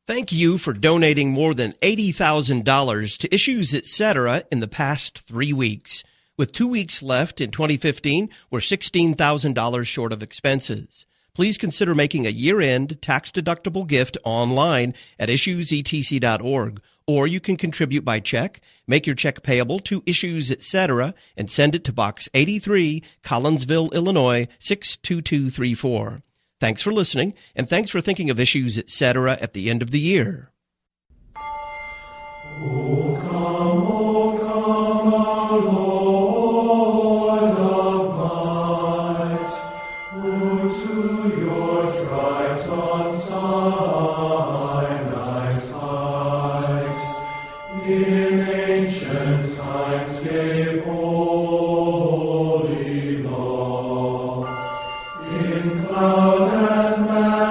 Thank you for donating more than $80,000 to Issues Etc. in the past 3 weeks. With 2 weeks left in 2015, we're $16,000 short of expenses. Please consider making a year-end tax-deductible gift online at issuesetc.org, or you can contribute by check. Make your check payable to Issues Etc. and send it to Box 83, Collinsville, Illinois, 62234. Thanks for listening, and thanks for thinking of Issues Etc. at the end of the year. O come, our Lord of might, who to your tribes on Sinai's height in ancient times gave holy law, in cloud and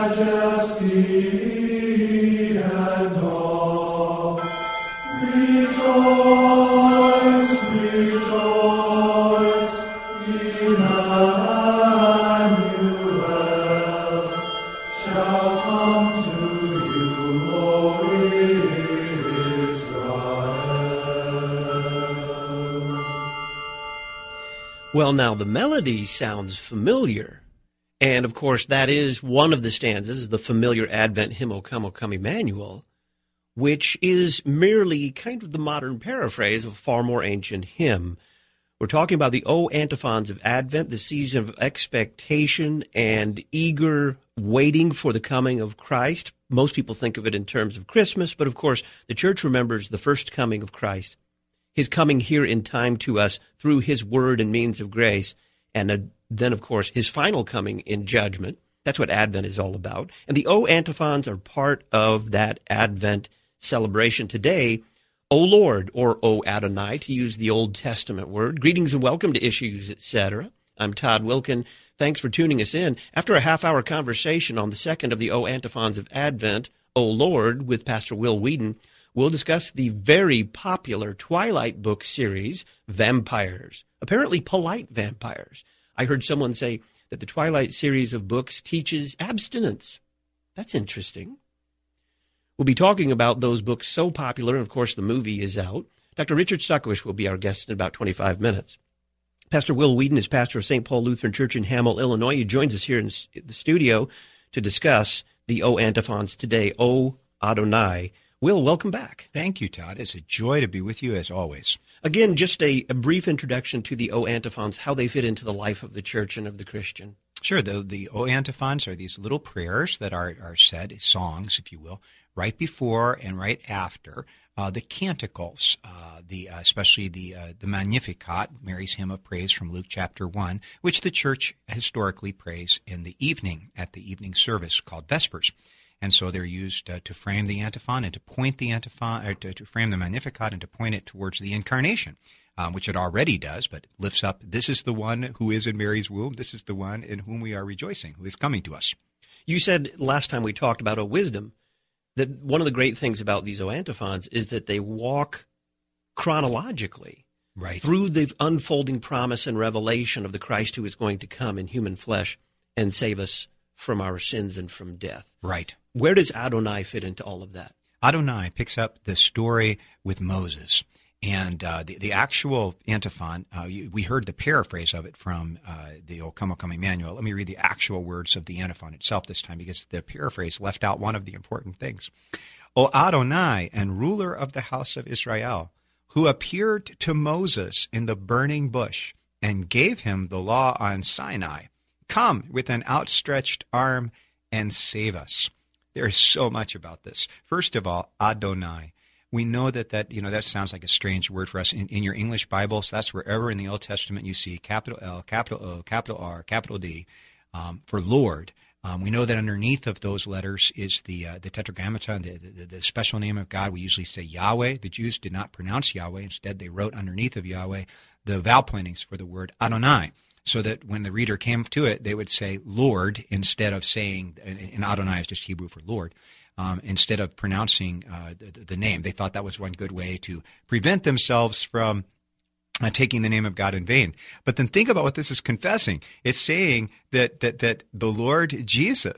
majesty and awe. Rejoice, rejoice, Emmanuel shall come to you, O Israel. Well, now, the melody sounds familiar. And, of course, that is one of the stanzas, the familiar Advent hymn, O Come, Emmanuel, which is merely kind of the modern paraphrase of a far more ancient hymn. We're talking about the O antiphons of Advent, the season of expectation and eager waiting for the coming of Christ. Most people think of it in terms of Christmas, but, of course, the church remembers the first coming of Christ, his coming here in time to us through his word and means of grace, and then, of course, his final coming in judgment. That's what Advent is all about. And the O antiphons are part of that Advent celebration today. O Lord, or O Adonai, to use the Old Testament word. Greetings and welcome to Issues, Etc. I'm Todd Wilkin. Thanks for tuning us in. After a half-hour conversation on the second of the O antiphons of Advent, O Lord, with Pastor Will Whedon, we'll discuss the very popular Twilight book series, Vampires. Apparently polite vampires. I heard someone say that the Twilight series of books teaches abstinence. That's interesting. We'll be talking about those books so popular, and of course the movie is out. Dr. Richard Stuckish will be our guest in about 25 minutes. Pastor Will Whedon is pastor of St. Paul Lutheran Church in Hamill, Illinois. He joins us here in the studio to discuss the O antiphons today, O Adonai. Will, welcome back. Thank you, Todd. It's a joy to be with you as always. Again, just a brief introduction to the O antiphons, how they fit into the life of the church and of the Christian. Sure. The O antiphons are these little prayers that are said, songs, if you will, right before and right after the canticles, especially the Magnificat, Mary's hymn of praise from Luke chapter 1, which the church historically prays in the evening at the evening service called Vespers. And so they're used to frame the antiphon and to point the antiphon, or to frame the Magnificat and to point it towards the incarnation, which it already does, but lifts up, this is the one who is in Mary's womb, this is the one in whom we are rejoicing, who is coming to us. You said last time we talked about O Wisdom that one of the great things about these O antiphons is that they walk chronologically through the unfolding promise and revelation of the Christ who is going to come in human flesh and save us from our sins and from death. Right. Where does Adonai fit into all of that? Adonai picks up the story with Moses. And the actual antiphon, we heard the paraphrase of it from the O Come, Emmanuel. Let me read the actual words of the antiphon itself this time, because the paraphrase left out one of the important things. O Adonai, and ruler of the house of Israel, who appeared to Moses in the burning bush and gave him the law on Sinai, come with an outstretched arm and save us. There's so much about this. First of all, Adonai. We know that sounds like a strange word for us. In your English Bibles, that's wherever in the Old Testament you see capital L, capital O, capital R, capital D for Lord. We know that underneath of those letters is the Tetragrammaton, the special name of God. We usually say Yahweh. The Jews did not pronounce Yahweh. Instead, they wrote underneath of Yahweh the vowel pointings for the word Adonai, so that when the reader came to it, they would say Lord instead of saying, and Adonai is just Hebrew for Lord, instead of pronouncing the name. They thought that was one good way to prevent themselves from taking the name of God in vain. But then think about what this is confessing. It's saying that the Lord Jesus,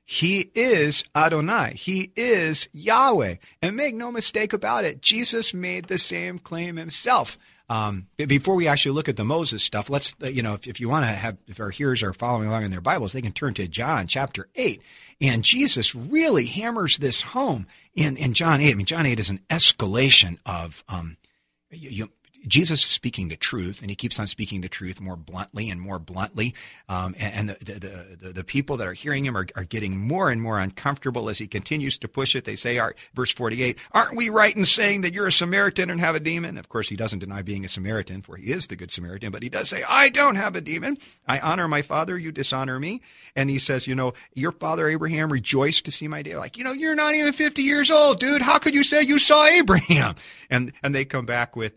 He is Adonai. He is Yahweh. And make no mistake about it, Jesus made the same claim himself. Before we actually look at the Moses stuff, let's, if you want to have, if our hearers are following along in their Bibles, they can turn to John chapter 8. And Jesus really hammers this home in John 8. I mean, John 8 is an escalation of, Jesus is speaking the truth, and he keeps on speaking the truth more bluntly and more bluntly. And the people that are hearing him are getting more and more uncomfortable as he continues to push it. They say, verse 48, aren't we right in saying that you're a Samaritan and have a demon? Of course, he doesn't deny being a Samaritan, for he is the good Samaritan, but he does say, I don't have a demon. I honor my father, you dishonor me. And he says, your father Abraham rejoiced to see my day. Like, you're not even 50 years old, dude. How could you say you saw Abraham? And they come back with,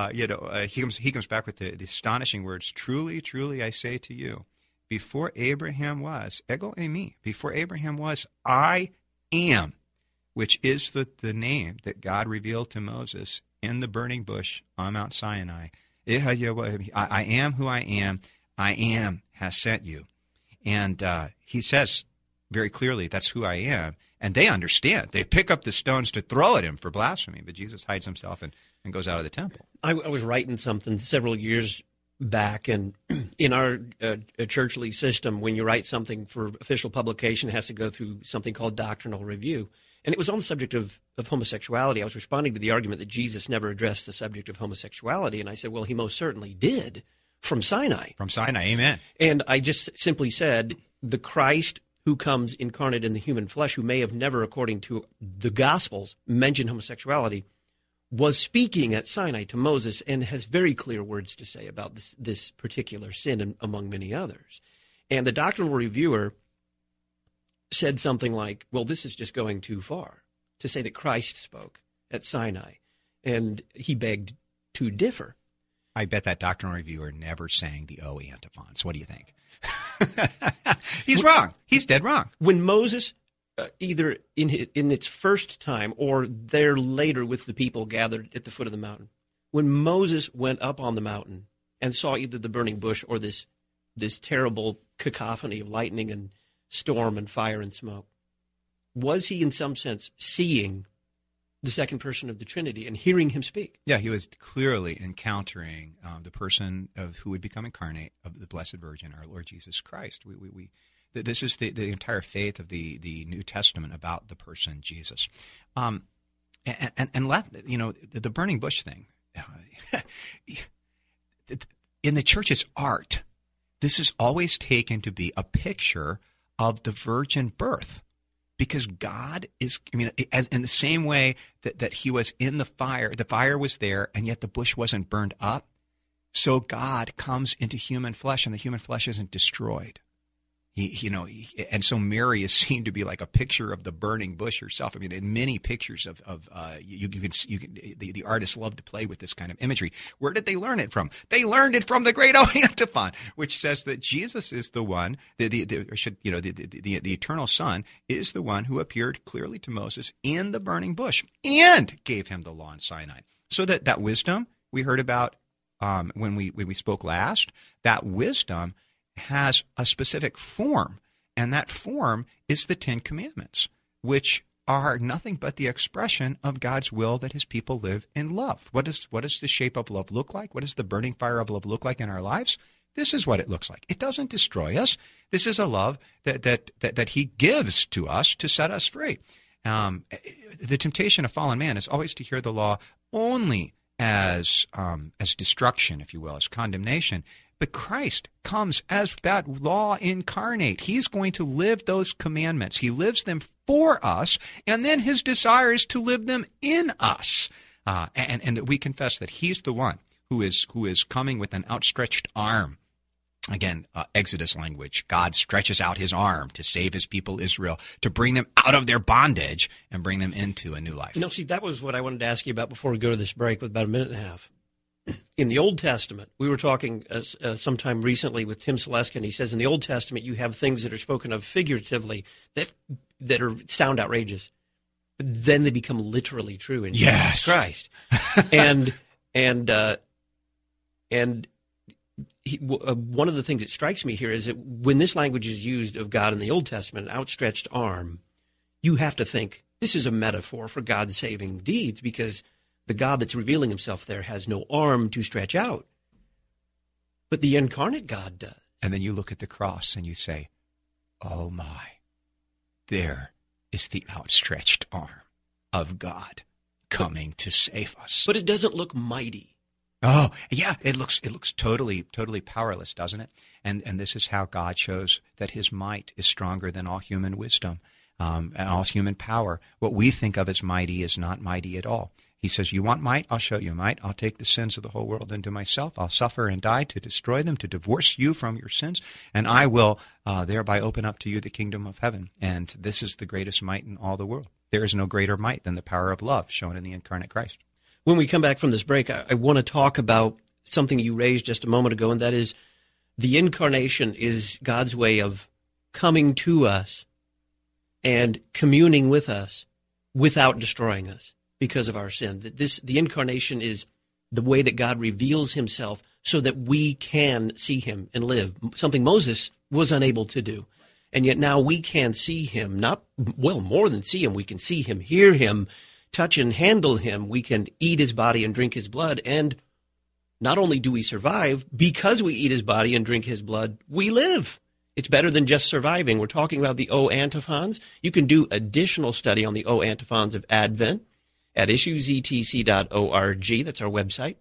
he comes back with the astonishing words, truly, truly, I say to you, before Abraham was, ego eimi, before Abraham was, I am, which is the name that God revealed to Moses in the burning bush on Mount Sinai. I am who I am has sent you. And he says very clearly, that's who I am. And they understand. They pick up the stones to throw at him for blasphemy, but Jesus hides himself and goes out of the temple. I was writing something several years back, and in our churchly system, when you write something for official publication, it has to go through something called doctrinal review. And it was on the subject of homosexuality. I was responding to the argument that Jesus never addressed the subject of homosexuality, and I said, well, he most certainly did from Sinai. From Sinai, amen. And I just simply said, the Christ who comes incarnate in the human flesh, who may have never, according to the Gospels, mentioned homosexuality, was speaking at Sinai to Moses and has very clear words to say about this particular sin, among many others. And the doctrinal reviewer said something like, well, this is just going too far to say that Christ spoke at Sinai. And he begged to differ. I bet that doctrinal reviewer never sang the O antiphons. What do you think? He's wrong. He's dead wrong. When Moses, either in its first time or there later with the people gathered at the foot of the mountain, when Moses went up on the mountain and saw either the burning bush or this terrible cacophony of lightning and storm and fire and smoke, was he in some sense seeing the second person of the Trinity and hearing him speak? Yeah, he was clearly encountering the person of who would become incarnate of the Blessed Virgin, our Lord Jesus Christ. This is the entire faith of the New Testament about the person Jesus. And the burning bush thing, in the church's art, this is always taken to be a picture of the virgin birth. Because God is, as in the same way that he was in the fire was there, and yet the bush wasn't burned up. So God comes into human flesh, and the human flesh isn't destroyed. And so Mary is seen to be like a picture of the burning bush herself. I mean, in many pictures the artists love to play with this kind of imagery. Where did they learn it from? They learned it from the great O antiphon, which says that Jesus is the one, the eternal Son is the one who appeared clearly to Moses in the burning bush and gave him the law in Sinai. So that wisdom we heard about when we spoke last, that wisdom has a specific form, and that form is the Ten Commandments, which are nothing but the expression of God's will that his people live in love. What does the shape of love look like? What does the burning fire of love look like in our lives? This is what it looks like. It doesn't destroy us. This is a love that he gives to us to set us free. The temptation of fallen man is always to hear the law only as destruction, if you will, as condemnation. But Christ comes as that law incarnate. He's going to live those commandments. He lives them for us, and then his desire is to live them in us. And that we confess that he's the one who is coming with an outstretched arm. Again, Exodus language. God stretches out his arm to save his people Israel, to bring them out of their bondage and bring them into a new life. No, see, that was what I wanted to ask you about before we go to this break with about a minute and a half. In the Old Testament, we were talking sometime recently with Tim Seleskin. He says in the Old Testament you have things that are spoken of figuratively that sound outrageous, but then they become literally true in Jesus Christ. And one of the things that strikes me here is that when this language is used of God in the Old Testament, an outstretched arm, you have to think this is a metaphor for God's saving deeds, because the God that's revealing himself there has no arm to stretch out. But the incarnate God does. And then you look at the cross and you say, oh my, there is the outstretched arm of God coming to save us. But it doesn't look mighty. Oh, yeah, it looks totally powerless, doesn't it? And this is how God shows that his might is stronger than all human wisdom and all human power. What we think of as mighty is not mighty at all. He says, you want might? I'll show you might. I'll take the sins of the whole world into myself. I'll suffer and die to destroy them, to divorce you from your sins, and I will thereby open up to you the kingdom of heaven. And this is the greatest might in all the world. There is no greater might than the power of love shown in the incarnate Christ. When we come back from this break, I want to talk about something you raised just a moment ago, and that is the incarnation is God's way of coming to us and communing with us without destroying us because of our sin. The incarnation is the way that God reveals himself so that we can see him and live, something Moses was unable to do. And yet now we can see him, more than see him, we can see him, hear him, touch and handle him. We can eat his body and drink his blood. And not only do we survive, because we eat his body and drink his blood, we live. It's better than just surviving. We're talking about the O antiphons. You can do additional study on the O antiphons of Advent at issuesetc.org. That's our website,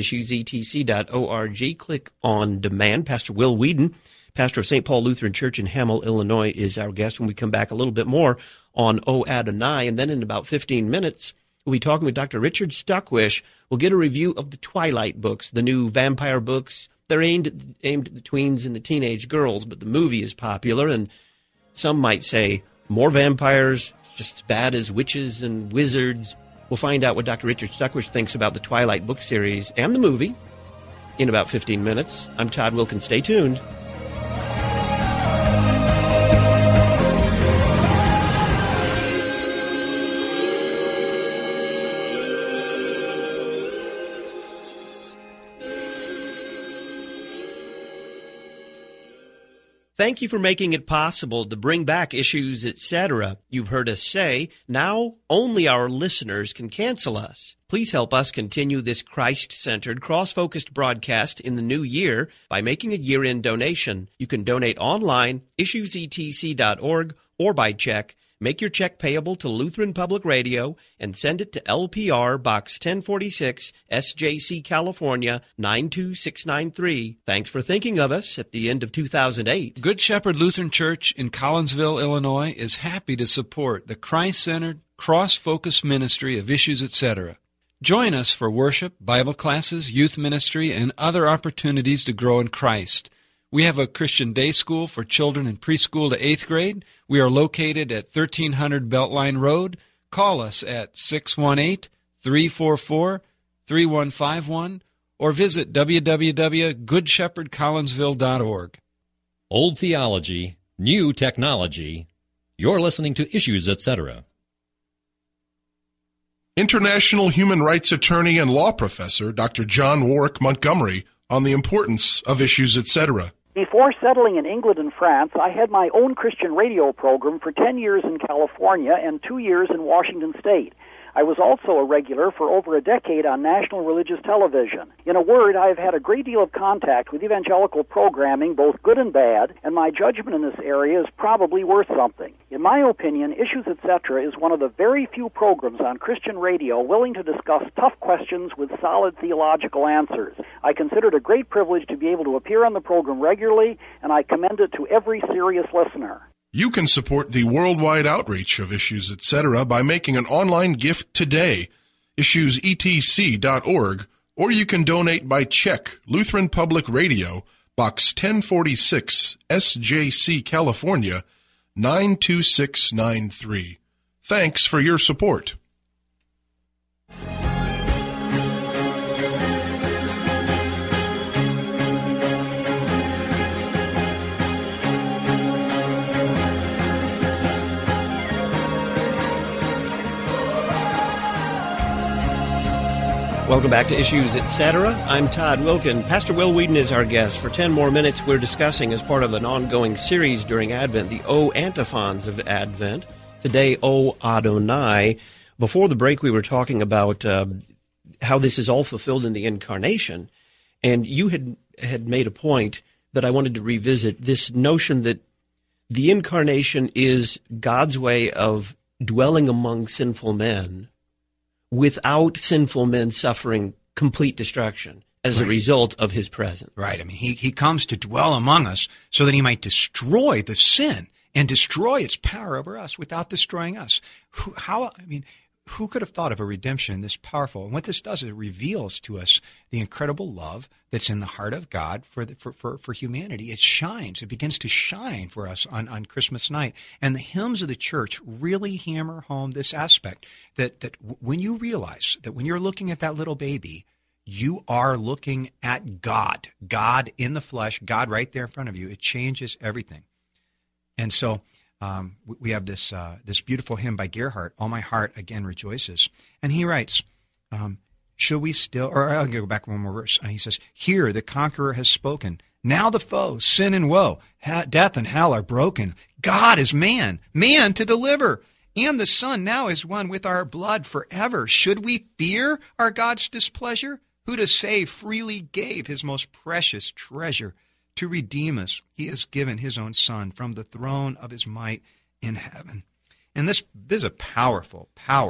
issuesetc.org. Click on demand. Pastor Will Whedon, pastor of St. Paul Lutheran Church in Hamel, Illinois, is our guest. When we come back, a little bit more on O Adonai, and then in about 15 minutes, we'll be talking with Dr. Richard Stuckwish. We'll get a review of the Twilight books, the new vampire books. They're aimed at the tweens and the teenage girls, but the movie is popular, and some might say more vampires, just as bad as witches and wizards. We'll find out what Dr. Richard Stuckwish thinks about the Twilight book series and the movie in about 15 minutes. I'm Todd Wilkins. Stay tuned. Thank you for making it possible to bring back Issues, Etc. You've heard us say, now only our listeners can cancel us. Please help us continue this Christ-centered, cross-focused broadcast in the new year by making a year-end donation. You can donate online, issuesetc.org, or by check. Make your check payable to Lutheran Public Radio and send it to LPR Box 1046, SJC, California, 92693. Thanks for thinking of us at the end of 2008. Good Shepherd Lutheran Church in Collinsville, Illinois, is happy to support the Christ-centered, cross-focused ministry of Issues, Etc. Join us for worship, Bible classes, youth ministry, and other opportunities to grow in Christ. We have a Christian day school for children in preschool to 8th grade. We are located at 1300 Beltline Road. Call us at 618-344-3151 or visit www.goodshepherdcollinsville.org. Old theology, new technology. You're listening to Issues, Etc. International human rights attorney and law professor Dr. John Warwick Montgomery on the importance of Issues, Etc. Before settling in England and France, I had my own Christian radio program for 10 years in California and 2 years in Washington State. I was also a regular for over a decade on national religious television. In a word, I have had a great deal of contact with evangelical programming, both good and bad, and my judgment in this area is probably worth something. In my opinion, Issues, Etc. is one of the very few programs on Christian radio willing to discuss tough questions with solid theological answers. I consider it a great privilege to be able to appear on the program regularly, and I commend it to every serious listener. You can support the worldwide outreach of Issues, Etc. by making an online gift today, issuesetc.org, or you can donate by check, Lutheran Public Radio, Box 1046, SJC, California, 92693. Thanks for your support. Welcome back to Issues Etc. I'm Todd Wilkin. Pastor Will Whedon is our guest. For 10 more minutes, we're discussing, as part of an ongoing series during Advent, the O antiphons of Advent. Today, O Adonai. Before the break, we were talking about how this is all fulfilled in the Incarnation, and you had made a point that I wanted to revisit, this notion that the Incarnation is God's way of dwelling among sinful men without sinful men suffering complete destruction as a result of his presence. Right. I mean, he comes to dwell among us so that he might destroy the sin and destroy its power over us without destroying us. Who could have thought of a redemption this powerful? And what this does is it reveals to us the incredible love that's in the heart of God for humanity. It shines. It begins to shine for us on Christmas night. And the hymns of the church really hammer home this aspect, that when you realize that when you're looking at that little baby, you are looking at God in the flesh, God right there in front of you. It changes everything. And so we have this beautiful hymn by Gerhardt, All My Heart Again Rejoices. And he writes, should we still, or I'll go back one more verse. He says, here the conqueror has spoken. Now the foe, sin and woe, death and hell are broken. God is man to deliver. And the Son now is one with our blood forever. Should we fear our God's displeasure? Who to save freely gave his most precious treasure. To redeem us, he has given his own Son from the throne of his might in heaven. And this is a powerful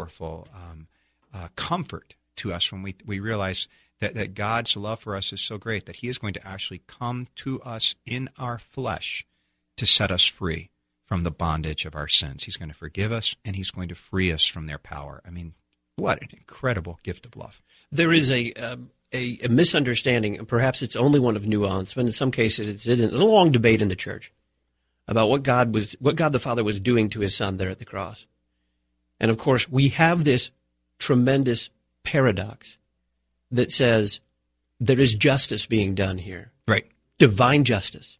comfort to us when we realize that God's love for us is so great that he is going to actually come to us in our flesh to set us free from the bondage of our sins. He's going to forgive us, and he's going to free us from their power. I mean, what an incredible gift of love. There is a misunderstanding, and perhaps it's only one of nuance, but in some cases it's in a long debate in the church about what God the Father was doing to his Son there at the cross. And of course, we have this tremendous paradox that says there is justice being done here. Right. Divine justice.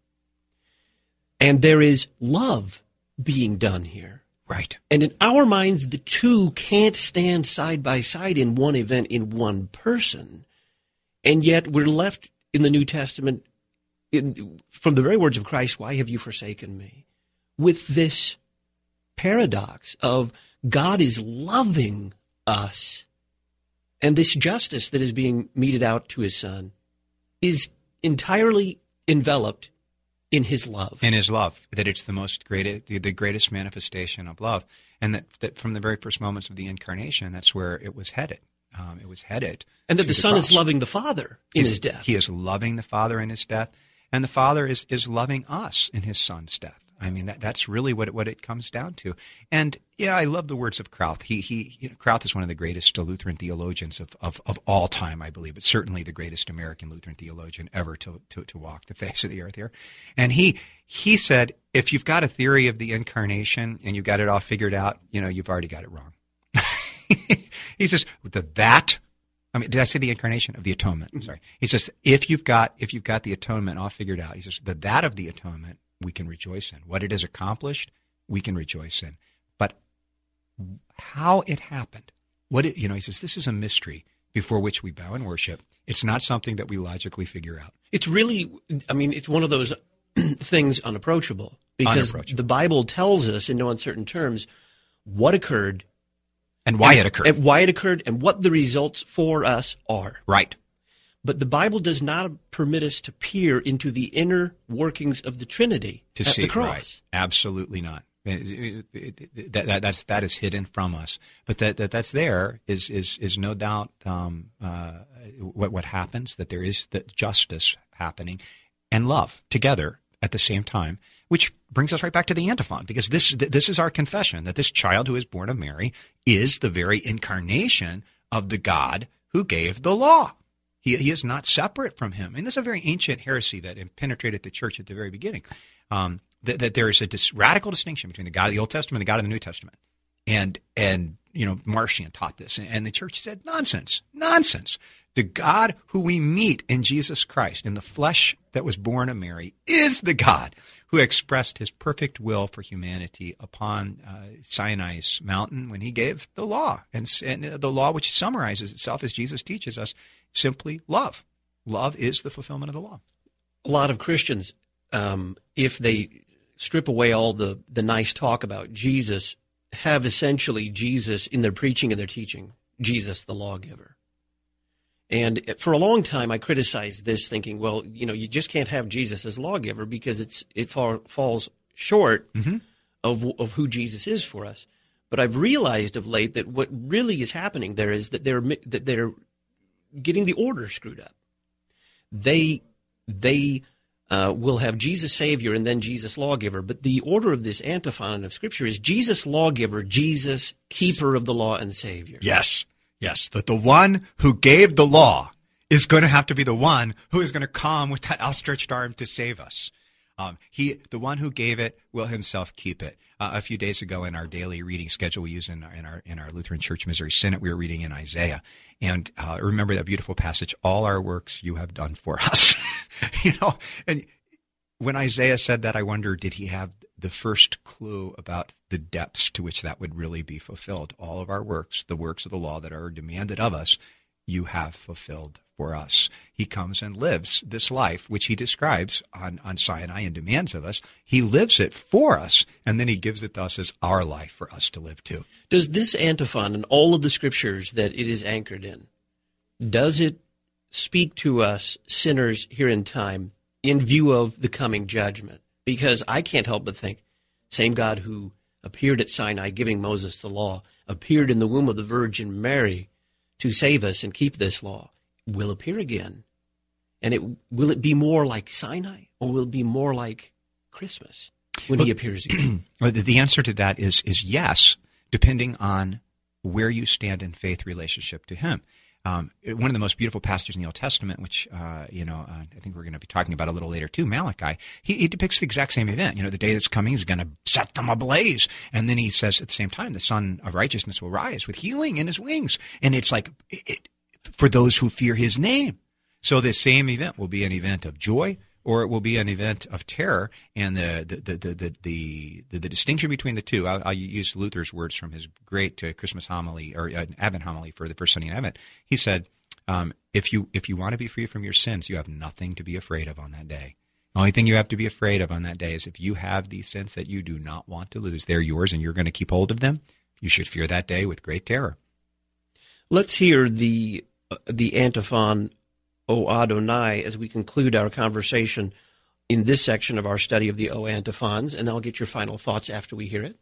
And there is love being done here. Right. And in our minds, the two can't stand side by side in one event, in one person. And yet we're left in the New Testament, from the very words of Christ, why have you forsaken me? With this paradox of God is loving us, and this justice that is being meted out to his Son is entirely enveloped in his love. In his love, that it's the greatest manifestation of love. And that from the very first moments of the Incarnation, that's where it was headed. It was headed. And that the Son cross. is loving the Father in his death. He is loving the Father in his death, and the Father is loving us in his Son's death. I mean, that's really what it comes down to. And yeah, I love the words of Krauth. Krauth is one of the greatest Lutheran theologians of all time, I believe, but certainly the greatest American Lutheran theologian ever to walk the face of the earth here. And he said, if you've got a theory of the Incarnation and you've got it all figured out, you've already got it wrong. He says did I say the Incarnation? Of the atonement? I'm sorry. He says if you've got the atonement all figured out, he says that of the atonement we can rejoice in. What it has accomplished, we can rejoice in. But how it happened, he says this is a mystery before which we bow and worship. It's not something that we logically figure out. It's really, it's one of those things unapproachable, because the Bible tells us in no uncertain terms what occurred. And why it occurred. And why it occurred, and what the results for us are. Right. But the Bible does not permit us to peer into the inner workings of the Trinity to at see the cross. Right. Absolutely not. That is hidden from us. But that's there is no doubt what happens, that there is that justice happening and love together at the same time, which brings us right back to the antiphon, because this is our confession, that this child who is born of Mary is the very incarnation of the God who gave the law. He is not separate from him. And this is a very ancient heresy that penetrated the church at the very beginning, that there is a radical distinction between the God of the Old Testament and the God of the New Testament. And Marcion taught this, and the church said, nonsense. The God who we meet in Jesus Christ, in the flesh that was born of Mary, is the God who expressed his perfect will for humanity upon Sinai's mountain when he gave the law, and the law which summarizes itself, as Jesus teaches us, simply love. Love is the fulfillment of the law. A lot of Christians, if they strip away all the nice talk about Jesus, have essentially Jesus in their preaching and their teaching, Jesus the lawgiver. And for a long time, I criticized this, thinking, well, you just can't have Jesus as lawgiver because it falls short of who Jesus is for us. But I've realized of late that what really is happening there is that they're getting the order screwed up. They will have Jesus Savior and then Jesus Lawgiver. But the order of this antiphon of Scripture is Jesus Lawgiver, Jesus Keeper of the Law and Savior. Yes, that the one who gave the law is going to have to be the one who is going to come with that outstretched arm to save us. The one who gave it, will himself keep it. A few days ago in our daily reading schedule we use in our Lutheran Church Missouri Synod, we were reading in Isaiah. And remember that beautiful passage, all our works you have done for us. And when Isaiah said that, I wonder, did he have the first clue about the depths to which that would really be fulfilled? All of our works, the works of the law that are demanded of us, you have fulfilled for us. He comes and lives this life, which he describes on Sinai and demands of us. He lives it for us, and then he gives it to us as our life for us to live too. Does this antiphon and all of the Scriptures that it is anchored in, does it speak to us sinners here in time in view of the coming judgment? Because I can't help but think, same God who appeared at Sinai giving Moses the law, appeared in the womb of the Virgin Mary to save us and keep this law, will appear again. And will it be more like Sinai, or will it be more like Christmas when he appears again? Well, the answer to that is yes, depending on where you stand in faith relationship to him. One of the most beautiful passages in the Old Testament, which I think we're going to be talking about a little later too, Malachi, he depicts the exact same event. The day that's coming is going to set them ablaze. And then he says at the same time, the Son of Righteousness will rise with healing in his wings. And it's like for those who fear his name. So this same event will be an event of joy, or it will be an event of terror. And the distinction between the two, I'll use Luther's words from his great Christmas homily, or Advent homily for the first Sunday in Advent. He said, if you want to be free from your sins, you have nothing to be afraid of on that day. The only thing you have to be afraid of on that day is if you have these sins that you do not want to lose, they're yours and you're going to keep hold of them, you should fear that day with great terror. Let's hear the antiphon, O Adonai, as we conclude our conversation in this section of our study of the O antiphons, and I'll get your final thoughts after we hear it.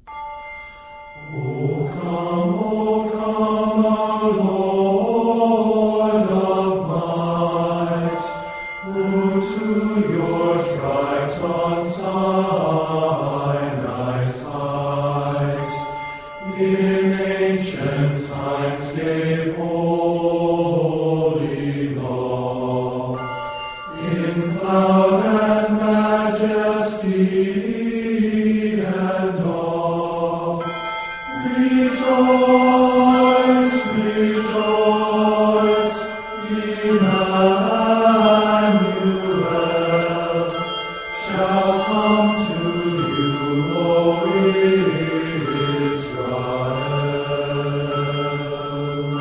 O come, our Lord of might, who to your tribes on Sinai's height in ancient times gave holy law, in cloud and majesty and awe. Rejoice, rejoice, Emmanuel shall come to you, O Israel.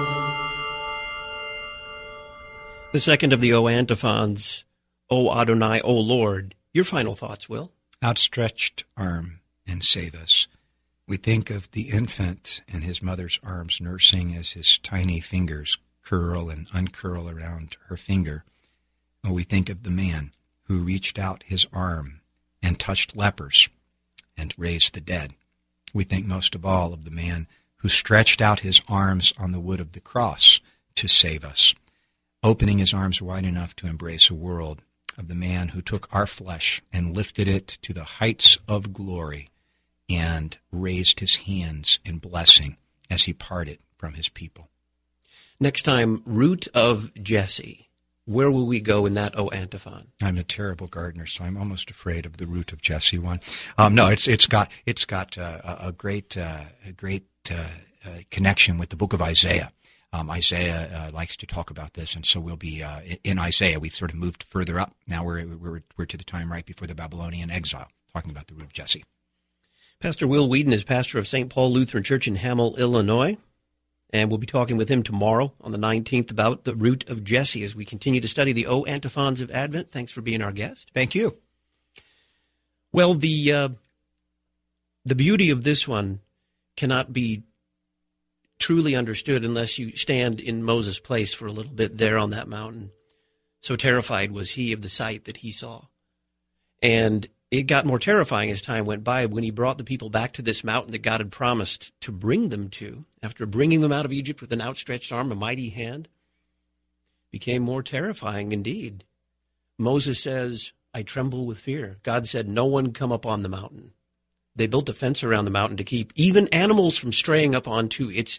The second of the O antiphons, O Adonai, O Lord. Your final thoughts, Will? Outstretched arm and save us. We think of the infant in his mother's arms nursing as his tiny fingers curl and uncurl around her finger. Or we think of the man who reached out his arm and touched lepers and raised the dead. We think most of all of the man who stretched out his arms on the wood of the cross to save us, opening his arms wide enough to embrace a world, of the man who took our flesh and lifted it to the heights of glory and raised his hands in blessing as he parted from his people. Next time, Root of Jesse. Where will we go in that O antiphon? I'm a terrible gardener, so I'm almost afraid of the Root of Jesse one. No, it's got a great connection with the book of Isaiah. Isaiah likes to talk about this, and so we'll be in Isaiah. We've sort of moved further up. Now we're to the time right before the Babylonian exile, talking about the root of Jesse. Pastor Will Whedon is pastor of St. Paul Lutheran Church in Hamel, Illinois, and we'll be talking with him tomorrow on the 19th about the root of Jesse as we continue to study the O antiphons of Advent. Thanks for being our guest. Thank you. Well, the beauty of this one cannot be truly understood unless you stand in Moses' place for a little bit there on that mountain. So terrified was he of the sight that he saw. And it got more terrifying as time went by when he brought the people back to this mountain that God had promised to bring them to. After bringing them out of Egypt with an outstretched arm, a mighty hand, became more terrifying indeed. Moses says, I tremble with fear. God said, no one come up on the mountain. They built a fence around the mountain to keep even animals from straying up onto its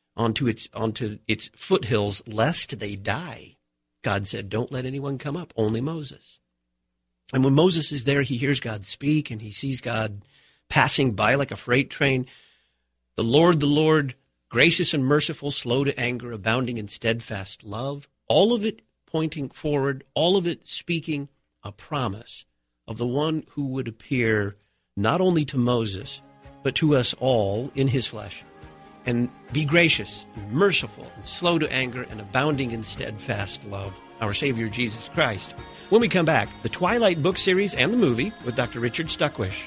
foothills, lest they die. God said, don't let anyone come up, only Moses. And when Moses is there, he hears God speak, and he sees God passing by like a freight train. The Lord, gracious and merciful, slow to anger, abounding in steadfast love. All of it pointing forward, all of it speaking a promise of the one who would appear not only to Moses, but to us all in his flesh, and be gracious and merciful and slow to anger and abounding in steadfast love, our Savior Jesus Christ. When we come back, the Twilight book series and the movie with Dr. Richard Stuckwish.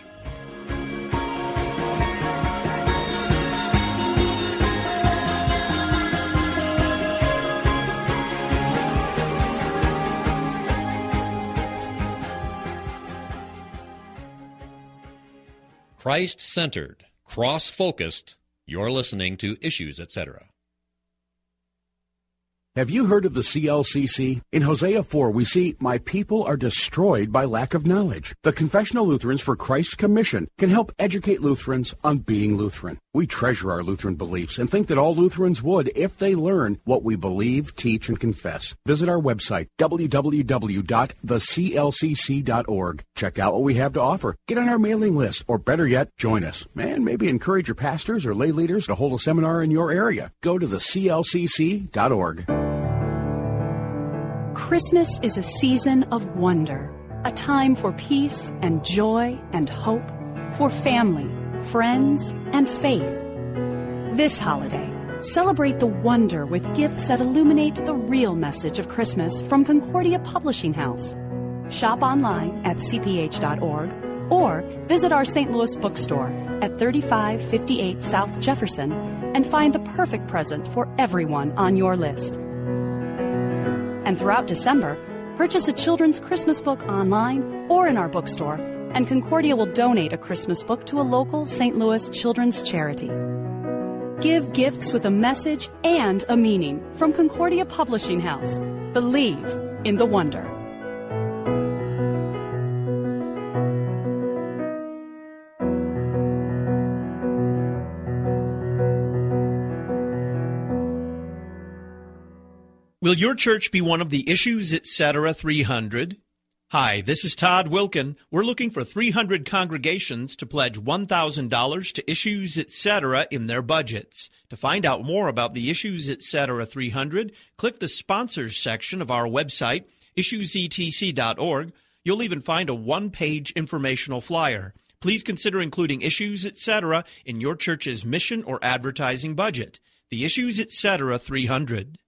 Christ-centered, cross-focused, you're listening to Issues, Etc. Have you heard of the CLCC? In Hosea 4, we see, my people are destroyed by lack of knowledge. The Confessional Lutherans for Christ's Commission can help educate Lutherans on being Lutheran. We treasure our Lutheran beliefs and think that all Lutherans would if they learn what we believe, teach, and confess. Visit our website, www.theclcc.org. Check out what we have to offer. Get on our mailing list, or better yet, join us. And maybe encourage your pastors or lay leaders to hold a seminar in your area. Go to theclcc.org. Christmas is a season of wonder, a time for peace and joy and hope, for family, friends, and faith. This holiday, celebrate the wonder with gifts that illuminate the real message of Christmas from Concordia Publishing House. Shop online at cph.org or visit our St. Louis bookstore at 3558 South Jefferson and find the perfect present for everyone on your list. And throughout December, purchase a children's Christmas book online or in our bookstore, and Concordia will donate a Christmas book to a local St. Louis children's charity. Give gifts with a message and a meaning from Concordia Publishing House. Believe in the wonder. Will your church be one of the Issues Etc. 300? Hi, this is Todd Wilkin. We're looking for 300 congregations to pledge $1,000 to Issues Etc. in their budgets. To find out more about the Issues Etc. 300, click the Sponsors section of our website, issuesetc.org. You'll even find a one-page informational flyer. Please consider including Issues Etc. in your church's mission or advertising budget. The Issues Etc. 300.